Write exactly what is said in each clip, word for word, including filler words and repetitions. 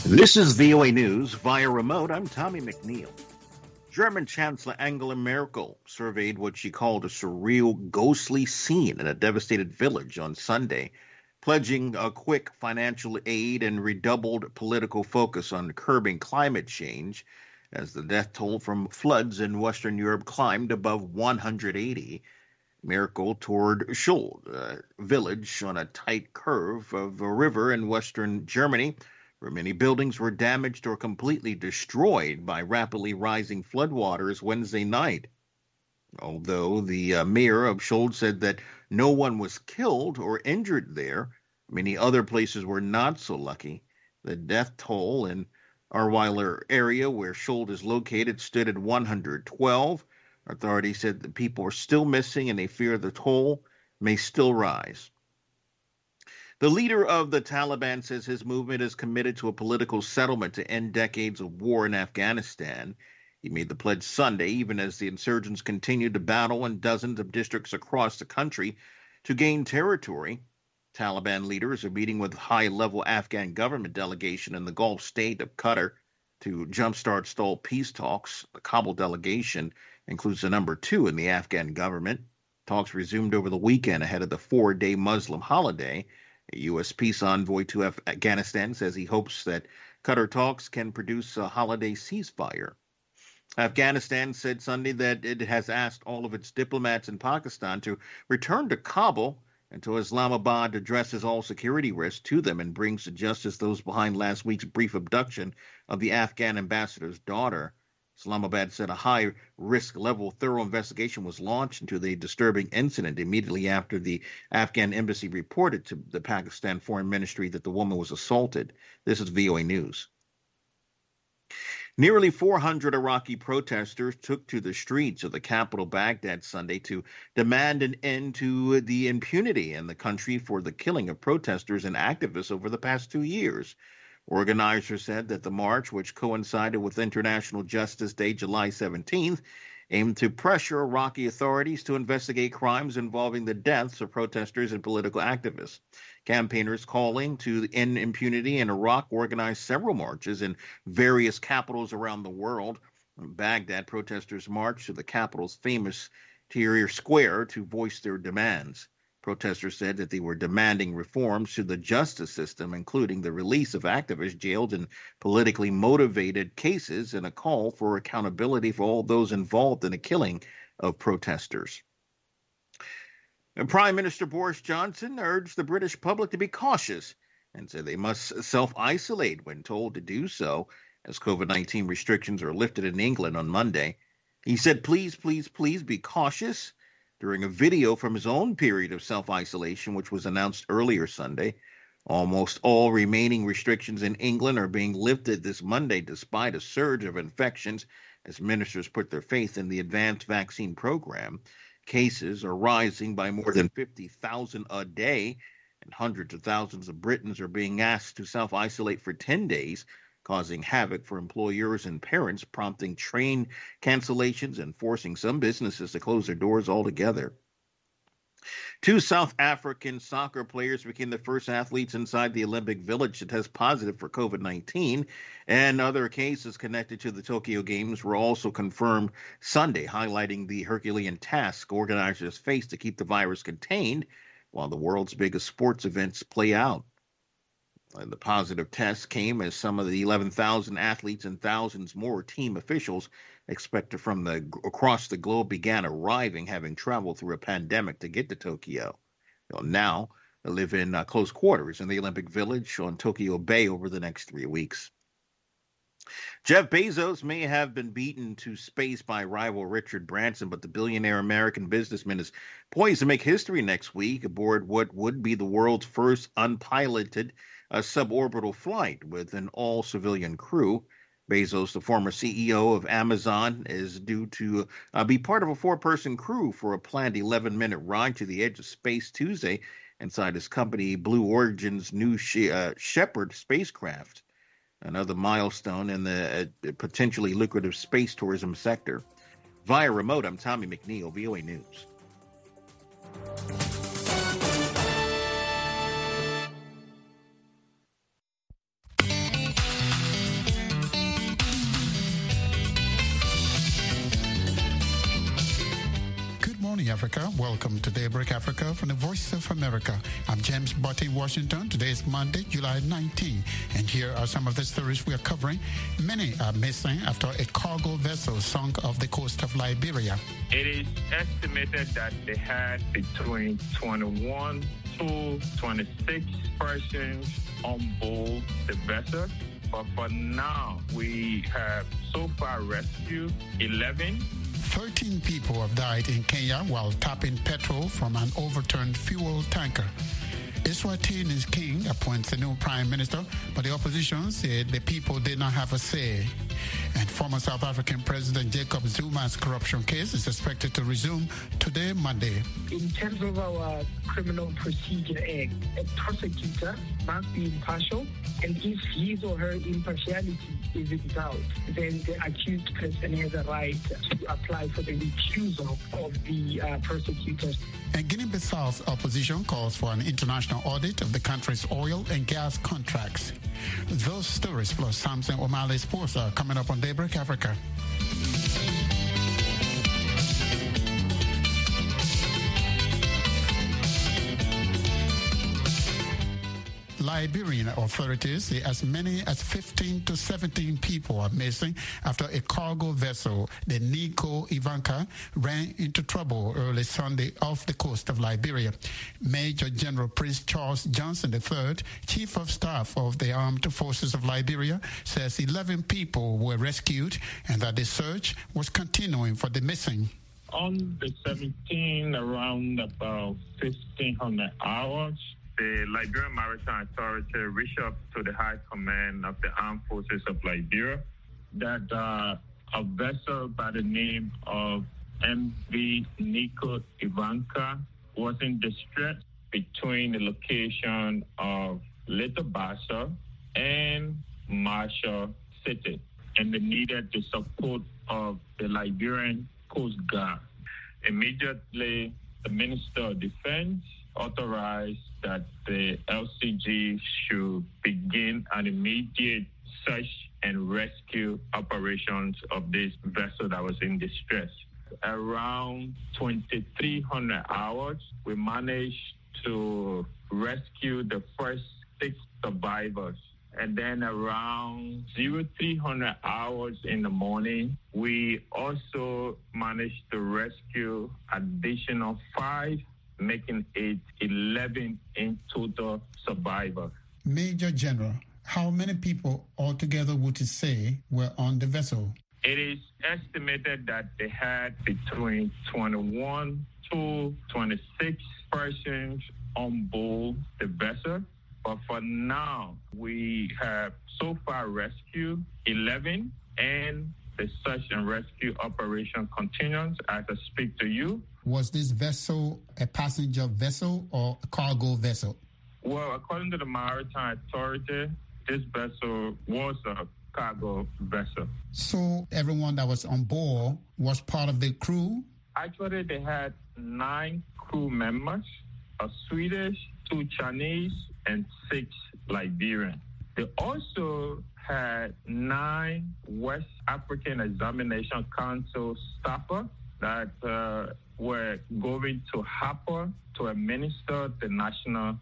This is V O A News via remote. I'm Tommy McNeil. German Chancellor Angela Merkel surveyed what she called a surreal, ghostly scene in a devastated village on Sunday, pledging a quick financial aid and redoubled political focus on curbing climate change as the death toll from floods in Western Europe climbed above one hundred eighty. Merkel toured Schuld, a village on a tight curve of a river in western Germany, where many buildings were damaged or completely destroyed by rapidly rising floodwaters Wednesday night. Although the uh, mayor of Schuld said that no one was killed or injured there, many other places were not so lucky. The death toll in Arweiler area, where Schuld is located, stood at one hundred twelve. Authorities said that people are still missing and they fear the toll may still rise. The leader of the Taliban says his movement is committed to a political settlement to end decades of war in Afghanistan. He made the pledge Sunday, even as the insurgents continue to battle in dozens of districts across the country to gain territory. Taliban leaders are meeting with a high-level Afghan government delegation in the Gulf state of Qatar to jumpstart stalled peace talks. The Kabul delegation includes the number two in the Afghan government. Talks resumed over the weekend ahead of the four-day Muslim holiday. A U S peace envoy to Afghanistan says he hopes that Qatar talks can produce a holiday ceasefire. Afghanistan said Sunday that it has asked all of its diplomats in Pakistan to return to Kabul until Islamabad addresses all security risks to them and brings to justice those behind last week's brief abduction of the Afghan ambassador's daughter. Islamabad said a high-risk level thorough investigation was launched into the disturbing incident immediately after the Afghan embassy reported to the Pakistan Foreign Ministry that the woman was assaulted. This is V O A News. Nearly four hundred Iraqi protesters took to the streets of the capital Baghdad Sunday to demand an end to the impunity in the country for the killing of protesters and activists over the past two years. Organizers said that the march, which coincided with International Justice Day, July seventeenth, aimed to pressure Iraqi authorities to investigate crimes involving the deaths of protesters and political activists. Campaigners calling to end impunity in Iraq organized several marches in various capitals around the world. In Baghdad, protesters marched to the capital's famous Tahrir Square to voice their demands. Protesters said that they were demanding reforms to the justice system, including the release of activists jailed in politically motivated cases and a call for accountability for all those involved in the killing of protesters. And Prime Minister Boris Johnson urged the British public to be cautious and said they must self-isolate when told to do so as COVID nineteen restrictions are lifted in England on Monday. He said, please, please, please be cautious. During a video from his own period of self-isolation, which was announced earlier Sunday. Almost all remaining restrictions in England are being lifted this Monday despite a surge of infections as ministers put their faith in the advanced vaccine program. Cases are rising by more than fifty thousand a day, and hundreds of thousands of Britons are being asked to self-isolate for ten days, causing havoc for employers and parents, prompting train cancellations and forcing some businesses to close their doors altogether. Two South African soccer players became the first athletes inside the Olympic Village to test positive for COVID nineteen, and other cases connected to the Tokyo Games were also confirmed Sunday, highlighting the Herculean task organizers face to keep the virus contained while the world's biggest sports events play out. And the positive test came as some of the eleven thousand athletes and thousands more team officials expected from the across the globe began arriving, having traveled through a pandemic to get to Tokyo. They'll now live in uh, close quarters in the Olympic Village on Tokyo Bay over the next three weeks. Jeff Bezos may have been beaten to space by rival Richard Branson, but the billionaire American businessman is poised to make history next week aboard what would be the world's first unpiloted a suborbital flight with an all-civilian crew. Bezos, the former C E O of Amazon, is due to uh, be part of a four-person crew for a planned eleven-minute ride to the edge of space Tuesday inside his company Blue Origin's New she- uh, Shepard spacecraft, another milestone in the uh, potentially lucrative space tourism sector. Via remote, I'm Tommy McNeil, V O A News. Africa. Welcome to Daybreak Africa from the Voice of America. I'm James Butt in Washington. Today is Monday, July nineteenth, and here are some of the stories we are covering. Many are missing after a cargo vessel sunk off the coast of Liberia. It is estimated that they had between twenty-one to twenty-six persons on board the vessel. But for now, we have so far rescued eleven. thirteen people have died in Kenya while tapping petrol from an overturned fuel tanker. Eswatini's king appoints a new prime minister, but the opposition said the people did not have a say. And former South African President Jacob Zuma's corruption case is expected to resume today, Monday. In terms of our Criminal Procedure Act, a prosecutor must be impartial, and if his or her impartiality is in doubt, then the accused person has a right to apply for the recusal of the uh, prosecutors. And Guinea-Bissau's opposition calls for an international audit of the country's oil and gas contracts. Those stories plus Samson O'Malley Sports are coming up on Daybreak Africa. Liberian authorities say as many as fifteen to seventeen people are missing after a cargo vessel, the Nico Ivanka, ran into trouble early Sunday off the coast of Liberia. Major General Prince Charles Johnson the third, Chief of Staff of the Armed Forces of Liberia, says eleven people were rescued and that the search was continuing for the missing. On the seventeenth, around about fifteen hundred hours, the Liberian Maritime Authority reached up to the High Command of the Armed Forces of Liberia that uh, a vessel by the name of M V Nico Ivanka was in distress between the location of Little Bassa and Marshall City, and they needed the support of the Liberian Coast Guard. Immediately, the Minister of Defense authorized that the L C G should begin an immediate search and rescue operations of this vessel that was in distress. Around twenty-three hundred hours, we managed to rescue the first six survivors. And then around three hundred hours in the morning, we also managed to rescue additional five, making it eleven in total survivors. Major General, how many people altogether would you say were on the vessel? It is estimated that they had between twenty-one to twenty-six persons on board the vessel. But for now, we have so far rescued eleven, and the search and rescue operation continues as I speak to you. Was this vessel a passenger vessel or a cargo vessel? Well, according to the Maritime Authority, this vessel was a cargo vessel. So everyone that was on board was part of the crew? Actually, they had nine crew members, a Swedish, two Chinese, and six Liberian. They also had nine West African Examination Council staffers that uh, were going to Harper to administer the national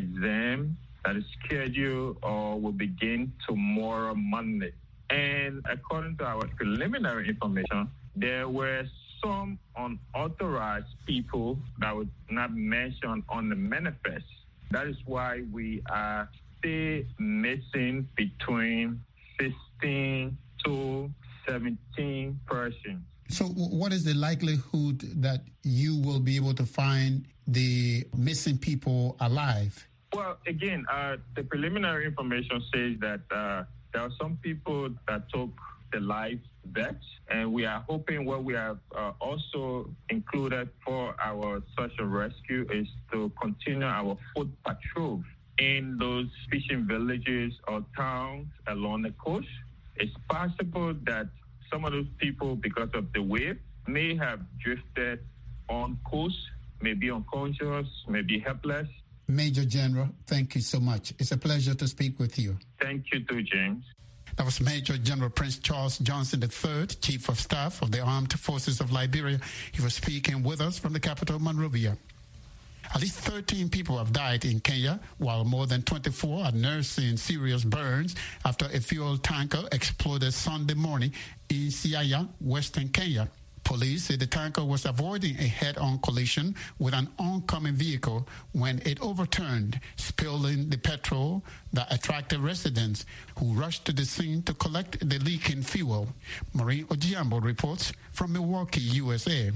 exam that is scheduled or will begin tomorrow, Monday. And according to our preliminary information, there were some unauthorized people that was not mentioned on the manifest. That is why we are still missing between sixteen to seventeen persons. So what is the likelihood that you will be able to find the missing people alive? Well, again, uh, the preliminary information says that uh, there are some people that took the life vets, and we are hoping what we have uh, also included for our search and rescue is to continue our foot patrol in those fishing villages or towns along the coast. It's possible that some of those people, because of the wave, may have drifted on coast, may be unconscious, may be helpless. Major General, thank you so much. It's a pleasure to speak with you. Thank you too, James. That was Major General Prince Charles Johnson the third, Chief of Staff of the Armed Forces of Liberia. He was speaking with us from the capital, Monrovia. At least thirteen people have died in Kenya, while more than twenty-four are nursing serious burns after a fuel tanker exploded Sunday morning in Siaya, western Kenya. Police say the tanker was avoiding a head-on collision with an oncoming vehicle when it overturned, spilling the petrol that attracted residents who rushed to the scene to collect the leaking fuel. Maureen Ojiambo reports from Milwaukee, U S A.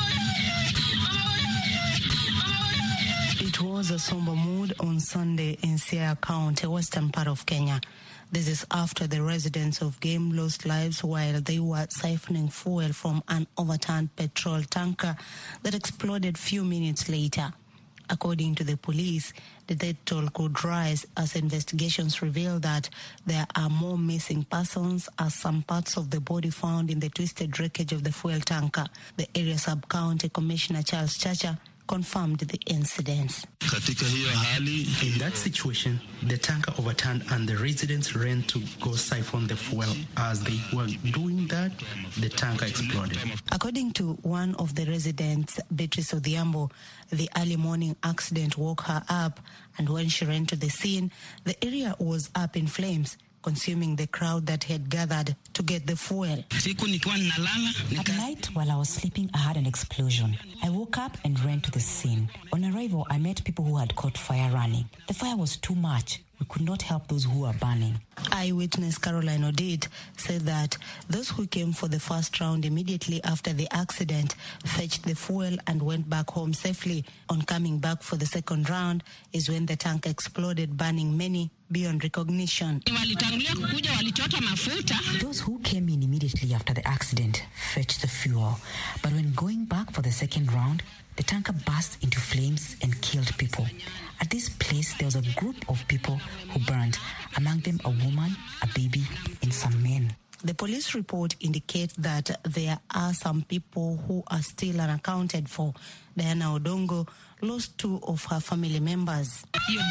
It was a somber mood on Sunday in Siaya County, western part of Kenya. This is after the residents of Game lost lives while they were siphoning fuel from an overturned petrol tanker that exploded few minutes later. According to the police, the death toll could rise as investigations reveal that there are more missing persons as some parts of the body found in the twisted wreckage of the fuel tanker. The area sub-county commissioner Charles Chacha confirmed the incidents. In that situation, the tanker overturned and the residents ran to go siphon the fuel. As they were doing that, the tanker exploded. According to one of the residents, Beatrice Odhiambo, the early morning accident woke her up, and when she ran to the scene, the area was up in flames, consuming the crowd that had gathered to get the fuel. At night, while I was sleeping, I had an explosion. I woke up and ran to the scene. On arrival, I met people who had caught fire running. The fire was too much. We could not help those who were burning. Eyewitness Caroline Odid said that those who came for the first round immediately after the accident fetched the fuel and went back home safely. On coming back for the second round is when the tank exploded, burning many beyond recognition. Those who came in immediately after the accident fetched the fuel, but when going back for the second round, the tanker burst into flames and killed people. At this place, there was a group of people who burned, among them a woman, a baby, and some men. The police report indicates that there are some people who are still unaccounted for. Diana Odongo lost two of her family members.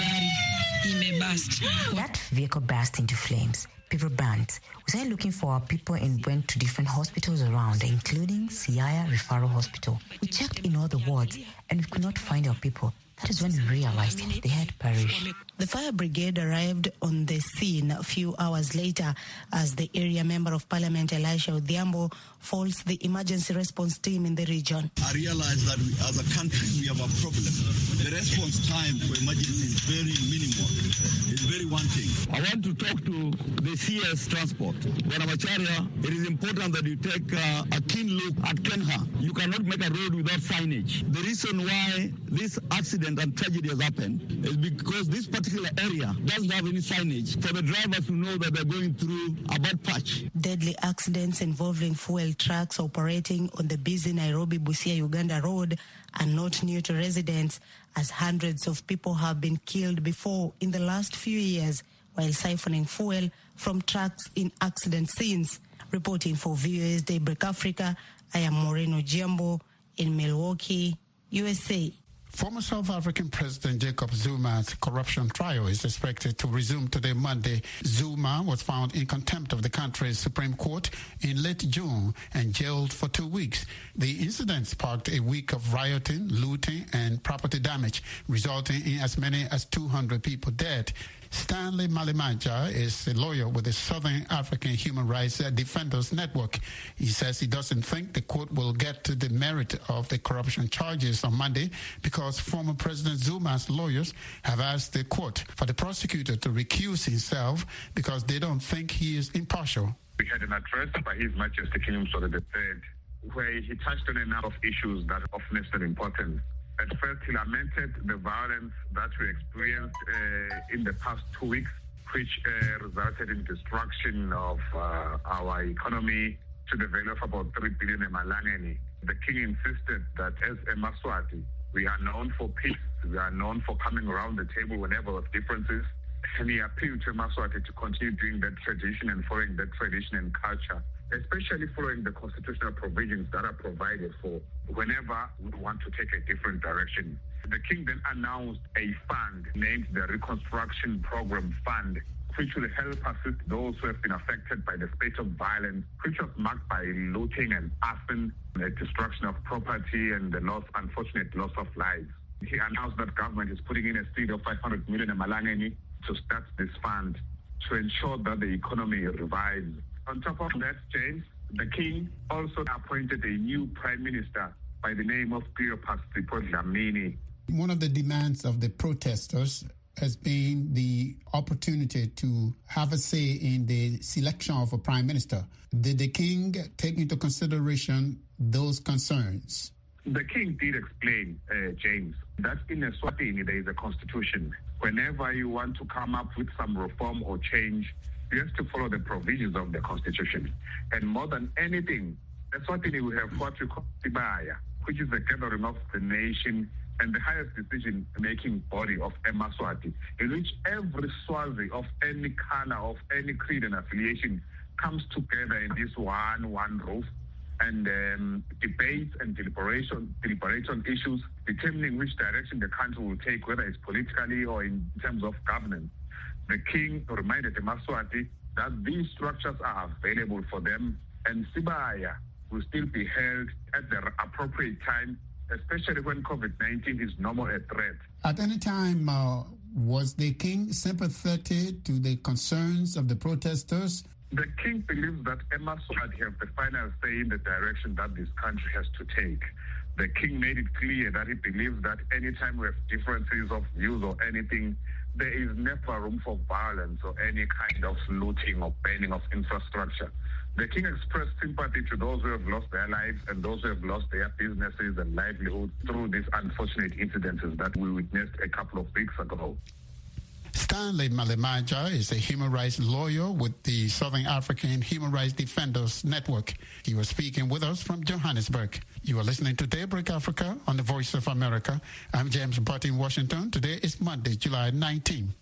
That vehicle burst into flames. People burned. We started looking for our people and went to different hospitals around, including Siaya Referral Hospital. We checked in all the wards and we could not find our people. That is when we realized they had perished. The fire brigade arrived on the scene a few hours later as the area member of parliament, Elisha Odhiambo, folds the emergency response team in the region. I realize that we, as a country, we have a problem. The response time for emergency is very minimal. It's very wanting. I want to talk to the C S Transport. Wanamacharya, it is important that you take uh, a keen look at Kenha. You cannot make a road without signage. The reason why this accident and tragedy has happened is because this particular area doesn't have any signage for the drivers to know that they're going through a bad patch. Deadly accidents involving fuel trucks operating on the busy Nairobi-Busia-Uganda road are not new to residents, as hundreds of people have been killed before in the last few years while siphoning fuel from trucks in accident scenes. Reporting for V O A's Daybreak Africa, I am Maureen Ojiambo in Milwaukee, U S A. Former South African President Jacob Zuma's corruption trial is expected to resume today, Monday. Zuma was found in contempt of the country's Supreme Court in late June and jailed for two weeks. The incident sparked a week of rioting, looting, and property damage, resulting in as many as two hundred people dead. Stanley Malimanja is a lawyer with the Southern African Human Rights Defenders Network. He says he doesn't think the court will get to the merit of the corruption charges on Monday because former President Zuma's lawyers have asked the court for the prosecutor to recuse himself because they don't think he is impartial. We had an address by His Majesty King Mswati the third, where he touched on a number of issues that are of national importance. At first, he lamented the violence that we experienced uh, in the past two weeks, which uh, resulted in destruction of uh, our economy to the value of about three billion emalangeni. The king insisted that as a Maswati, we are known for peace, we are known for coming around the table whenever there are differences, and he appealed to Maswati to continue doing that tradition and following that tradition and culture, especially following the constitutional provisions that are provided for whenever we want to take a different direction. The king then announced a fund named the Reconstruction Program Fund, which will help assist those who have been affected by the spate of violence, which was marked by looting and arson, the destruction of property, and the loss, unfortunate loss of lives. He announced that government is putting in a seed of five hundred million emalangeni to start this fund to ensure that the economy revives. On top of that, James, the king also appointed a new prime minister by the name of Cleopas Dlamini. One of the demands of the protesters has been the opportunity to have a say in the selection of a prime minister. Did the king take into consideration those concerns? The king did explain, uh, James, that in Eswatini there is a constitution. Whenever you want to come up with some reform or change, you have to follow the provisions of the constitution. And more than anything, Eswatini we have what we call Sibaya, which is the gathering of the nation and the highest decision-making body of Emaswati, in which every Swazi of any color, of any creed and affiliation comes together in this one, one roof and um, debates and deliberation, deliberation issues, determining which direction the country will take, whether it's politically or in terms of governance. The king reminded the Maswati that these structures are available for them, and Sibaya will still be held at the appropriate time, especially when COVID nineteen is no more a threat. At any time, uh, was the king sympathetic to the concerns of the protesters? The king believes that Emaswati have the final say in the direction that this country has to take. The king made it clear that he believes that anytime we have differences of views or anything, there is never room for violence or any kind of looting or burning of infrastructure. The king expressed sympathy to those who have lost their lives and those who have lost their businesses and livelihoods through these unfortunate incidences that we witnessed a couple of weeks ago. Stanley Malemaja is a human rights lawyer with the Southern African Human Rights Defenders Network. He was speaking with us from Johannesburg. You are listening to Daybreak Africa on the Voice of America. I'm James Butt in Washington. Today is Monday, July nineteenth.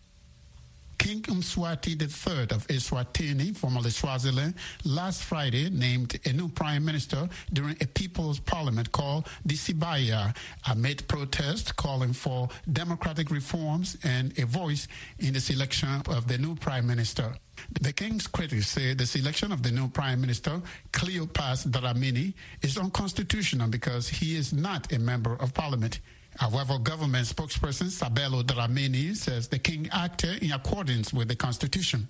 King Mswati the third of Eswatini, formerly Swaziland, last Friday named a new prime minister during a people's parliament called the Sibaya amid protests calling for democratic reforms and a voice in the selection of the new prime minister. The king's critics say the selection of the new prime minister, Cleopas Dlamini, is unconstitutional because he is not a member of parliament. However, government spokesperson Sabelo Dlamini says the king acted in accordance with the constitution.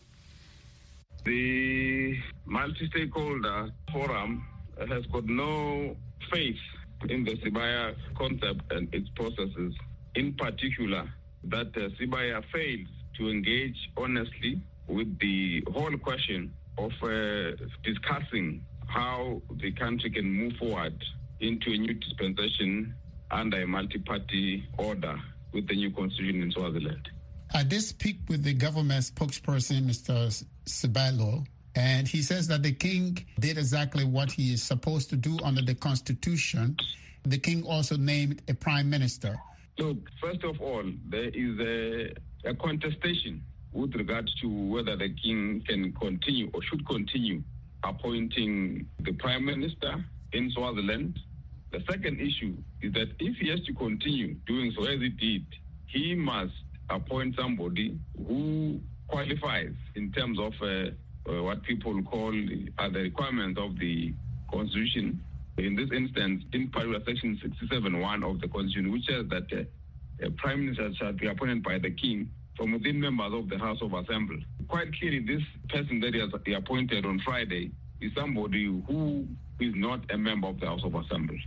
The multi-stakeholder forum has got no faith in the Sibaya concept and its processes. In particular, that uh, Sibaya fails to engage honestly with the whole question of uh, discussing how the country can move forward into a new dispensation under a multi-party order with the new constitution in Swaziland. I did speak with the government spokesperson, Mister Sabelo, and he says that the king did exactly what he is supposed to do under the constitution. The king also named a prime minister. Look, first of all, there is a, a contestation with regard to whether the king can continue or should continue appointing the prime minister in Swaziland. The second issue is that if he has to continue doing so as he did, he must appoint somebody who qualifies in terms of uh, uh, what people call uh, the requirements of the Constitution. In this instance, in particular, Section sixty-seven one of the Constitution, which says that uh, a prime minister shall be appointed by the king from within members of the House of Assembly. Quite clearly, this person that he has he appointed on Friday is somebody who is not a member of the House of Assembly.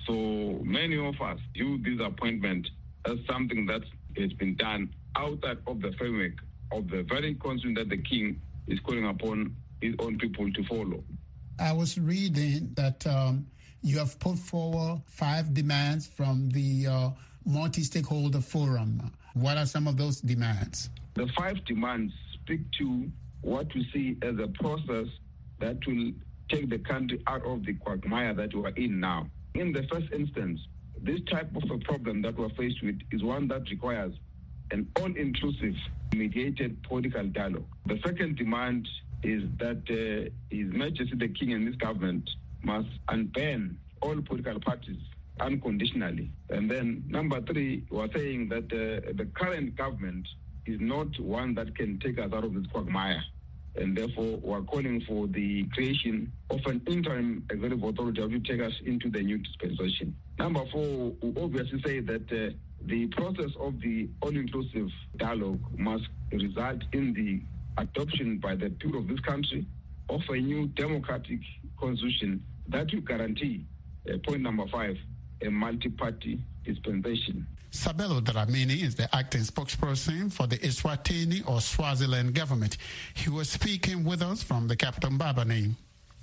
So many of us view this appointment as something that has been done outside of the framework of the very constitution that the king is calling upon his own people to follow. I was reading that um, you have put forward five demands from the uh, multi-stakeholder forum. What are some of those demands? The five demands speak to what we see as a process that will take the country out of the quagmire that we are in now. In the first instance, this type of a problem that we're faced with is one that requires an all-inclusive, mediated political dialogue. The second demand is that uh, His Majesty the King and this government must unban all political parties unconditionally. And then number three, we're saying that uh, the current government is not one that can take us out of this quagmire. And therefore, we're calling for the creation of an interim executive authority to take us into the new dispensation. Number four, we obviously say that uh, the process of the all-inclusive dialogue must result in the adoption by the people of this country of a new democratic constitution that will guarantee, uh, point number five, a multi-party dispensation. Sabelo Dramini is the acting spokesperson for the Eswatini or Swaziland government. He was speaking with us from the capital, Mbabane.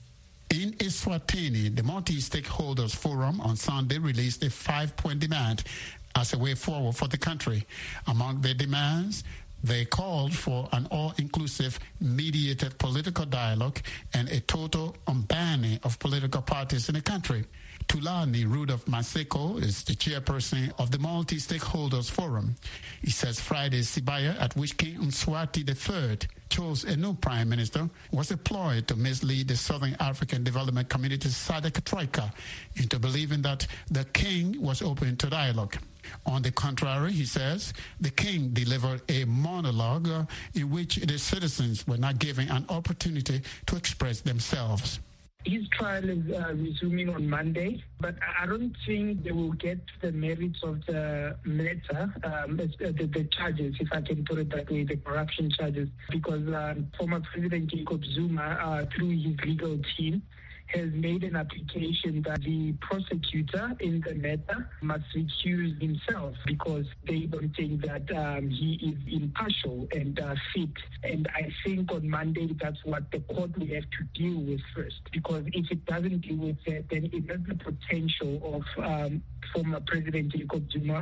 In Eswatini, the Multi-Stakeholders Forum on Sunday released a five-point demand as a way forward for the country. Among their demands, they called for an all-inclusive, mediated political dialogue and a total unbanning of political parties in the country. Tulani Rudolph Maseko is the chairperson of the Multi-Stakeholders Forum. He says Friday's Sibaya, at which King Mswati the third chose a new prime minister, was a ploy to mislead the Southern African Development Community S A D C Troika into believing that the king was open to dialogue. On the contrary, he says, the king delivered a monologue uh, in which the citizens were not given an opportunity to express themselves. His trial is uh, resuming on Monday, but I don't think they will get to the merits of the matter, um, the, the charges, if I can put it that way, the corruption charges, because um, former President Jacob Zuma, uh, through his legal team, has made an application that the prosecutor in the matter must recuse himself because they don't think that um, he is impartial and uh, fit. And I think on Monday that's what the court will have to deal with first, because if it doesn't deal with that, then it has the potential of um, former President Jacob Zuma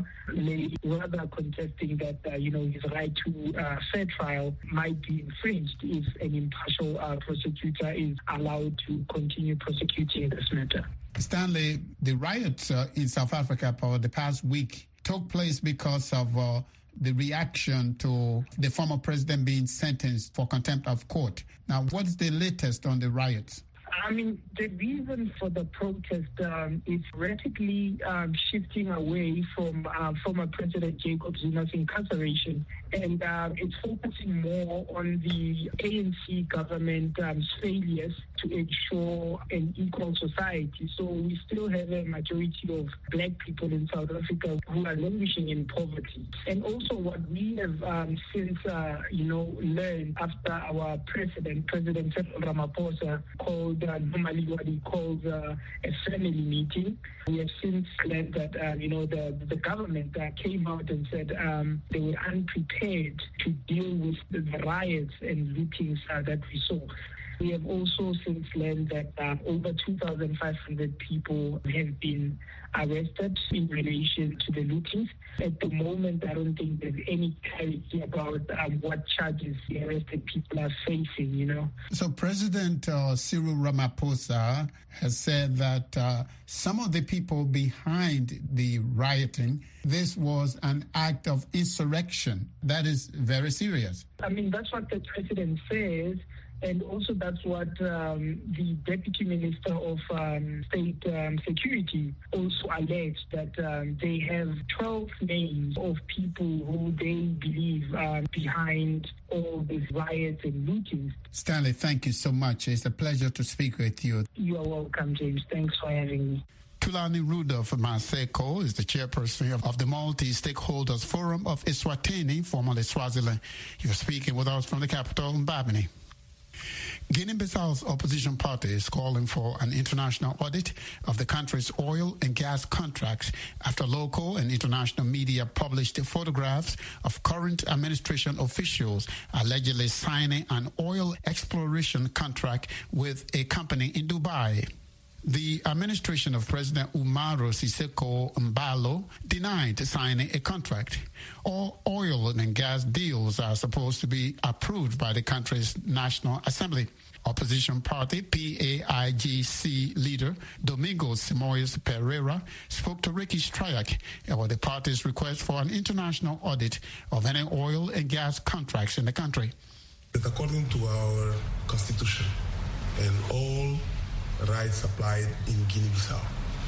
rather contesting that uh, you know his right to uh, fair trial might be infringed if an impartial uh, prosecutor is allowed to continue prosecuting this matter. Stanley, the riots uh, in South Africa for the past week took place because of uh, the reaction to the former president being sentenced for contempt of court. Now, what's the latest on the riots? I mean, the reason for the protest um, is rapidly um, shifting away from uh, former President Jacob Zuma's incarceration, and uh, it's focusing more on the A N C government um, failures to ensure an equal society. So we still have a majority of black people in South Africa who are languishing in poverty. And also what we have um, since, uh, you know, learned after our president, President Cyril Ramaphosa, called uh, normally what he calls uh, a family meeting. We have since learned that, uh, you know, the, the government uh, came out and said um, they were unprepared to deal with the, the riots and lootings uh, that we saw. We have also since learned that uh, over two thousand five hundred people have been arrested in relation to the lootings. At the moment, I don't think there's any clarity about um, what charges the arrested people are facing, you know. So President uh, Cyril Ramaphosa has said that uh, some of the people behind the rioting, this was an act of insurrection. That is very serious. I mean, that's what the president says. And also that's what um, the Deputy Minister of um, State um, Security also alleged, that um, they have twelve names of people who they believe are behind all these riots and lootings. Stanley, thank you so much. It's a pleasure to speak with you. You are welcome, James. Thanks for having me. Tulani Rudolph Maseko is the chairperson of, of the Multi-Stakeholders Forum of Eswatini, formerly Swaziland. He was speaking with us from the capital, Mbabane. Guinea-Bissau's opposition party is calling for an international audit of the country's oil and gas contracts after local and international media published photographs of current administration officials allegedly signing an oil exploration contract with a company in Dubai. The administration of President Umaro Sissoco Embalo denied signing a contract. All oil and gas deals are supposed to be approved by the country's National Assembly. Opposition party P A I G C leader Domingos Simoes Pereira spoke to Ricky Stryak about the party's request for an international audit of any oil and gas contracts in the country. According to our constitution and all rights applied in Guinea-Bissau,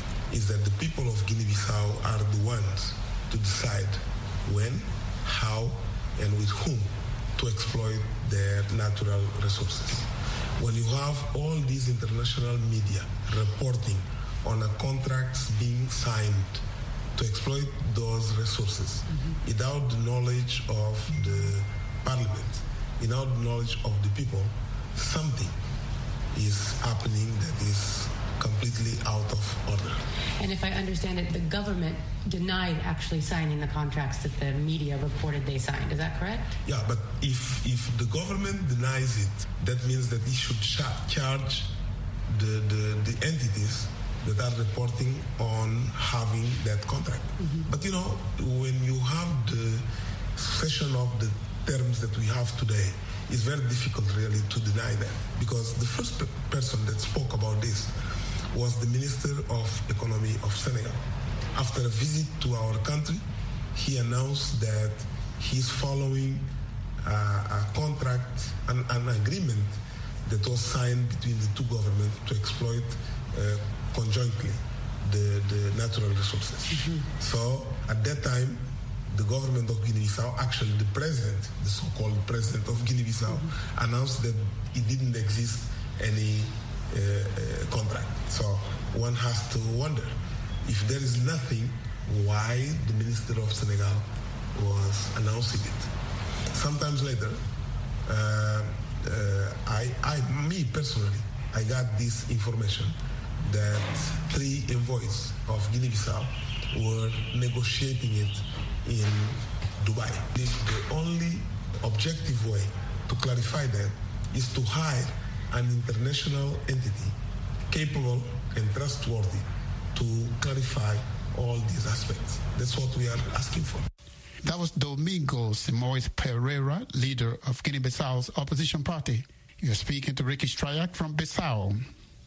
is that the people of Guinea-Bissau are the ones to decide when, how, and with whom to exploit their natural resources. When you have all these international media reporting on a contracts being signed to exploit those resources mm-hmm. without the knowledge of the parliament, without the knowledge of the people, something is happening that is completely out of order. And if I understand it, the government denied actually signing the contracts that the media reported they signed. Is that correct? Yeah, but if if the government denies it, that means that it should char- charge the, the, the entities that are reporting on having that contract. Mm-hmm. But you know, when you have the succession of the terms that we have today, it's very difficult really to deny that, because the first pe- person that spoke about this was the Minister of Economy of Senegal. After a visit to our country, he announced that he's following uh, a contract, an, an agreement that was signed between the two governments to exploit uh, conjointly the, the natural resources. Mm-hmm. So at that time, the government of Guinea-Bissau, actually the president, the so-called president of Guinea-Bissau, mm-hmm. announced that it didn't exist any uh, uh, contract. So one has to wonder, if there is nothing, why the Minister of Senegal was announcing it. Sometimes later, uh, uh, I, I, me personally, I got this information that three envoys of Guinea-Bissau were negotiating it in Dubai. The only objective way to clarify that is to hire an international entity capable and trustworthy to clarify all these aspects. That's what we are asking for. That was Domingo Simoes Pereira, leader of Guinea-Bissau's opposition party. You're speaking to Ricky Strayak from Bissau.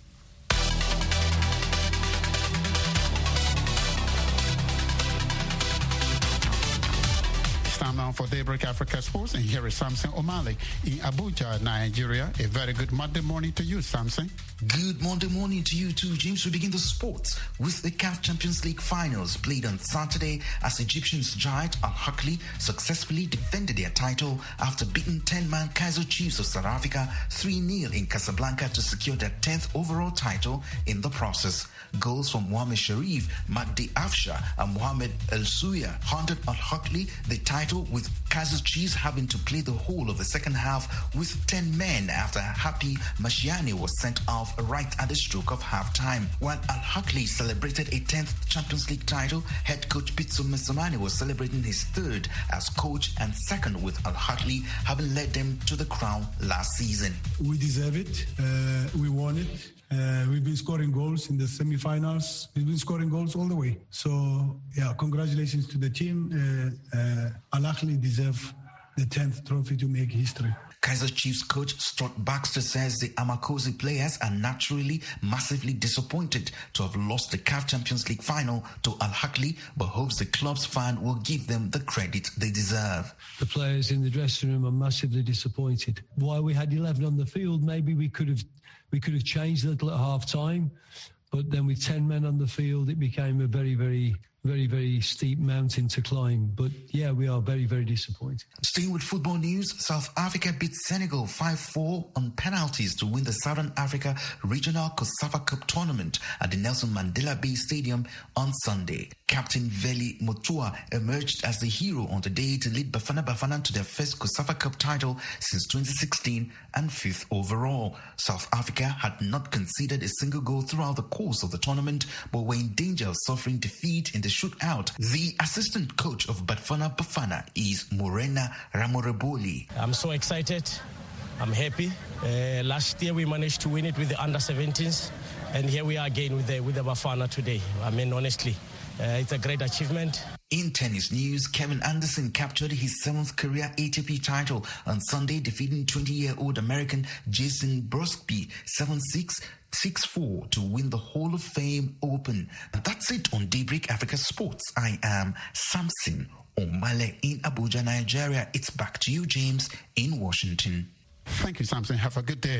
Time now for Daybreak Africa Sports, and here is Samson Omale in Abuja, Nigeria. A very good Monday morning to you, Samson. Good Monday morning to you too, James. We begin the sports with the C A F Champions League finals played on Saturday as Egyptians giant Al Ahly successfully defended their title after beating ten-man Kaizer Chiefs of South Africa three nil in Casablanca to secure their tenth overall title in the process. Goals from Mohamed Sharif, Magdi Afsha and Mohamed El Souya handed Al Ahly the title, with Kaizer Chiefs having to play the whole of the second half with ten men after Happy Mashiane was sent off right at the stroke of half-time. While Al Ahly celebrated a tenth Champions League title, head coach Pitso Mesamani was celebrating his third as coach and second, with Al Ahly having led them to the crown last season. We deserve it. Uh, we won it. Uh, we've been scoring goals in the semi-finals. We've been scoring goals all the way. So, yeah, congratulations to the team. Uh, uh, Al Ahly deserve the tenth trophy to make history. Kaizer Chiefs coach Stuart Baxter says the Amakosi players are naturally massively disappointed to have lost the C A F Champions League final to Al Ahly, but hopes the club's fan will give them the credit they deserve. The players in the dressing room are massively disappointed. While we had eleven on the field, maybe we could have we could have changed a little at half time, but then with ten men on the field, it became a very, very Very, very steep mountain to climb. But yeah, we are very, very disappointed. Staying with football news, South Africa beat Senegal five four on penalties to win the Southern Africa Regional COSAFA Cup tournament at the Nelson Mandela Bay Stadium on Sunday. Captain Veli Mutua emerged as the hero on the day to lead Bafana Bafana to their first COSAFA Cup title since twenty sixteen and fifth overall. South Africa had not conceded a single goal throughout the course of the tournament, but were in danger of suffering defeat in the shootout. The assistant coach of Bafana Bafana is Morena Ramoreboli. I'm so excited. I'm happy. Uh, last year we managed to win it with the under seventeens, and here we are again with the with the Bafana today. I mean, honestly, uh, it's a great achievement. In tennis news, Kevin Anderson captured his seventh career A T P title on Sunday, defeating twenty-year-old American Jason Brosby seven six, six four to win the Hall of Fame Open. And that's it on Daybreak Africa Sports. I am Samson Omale in Abuja, Nigeria. It's back to you, James, in Washington. Thank you, Samson. Have a good day.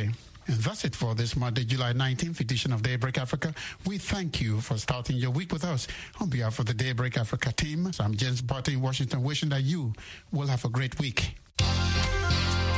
And that's it for this Monday, July nineteenth edition of Daybreak Africa. We thank you for starting your week with us. On behalf of the Daybreak Africa team, I'm James Barton in Washington, wishing that you will have a great week.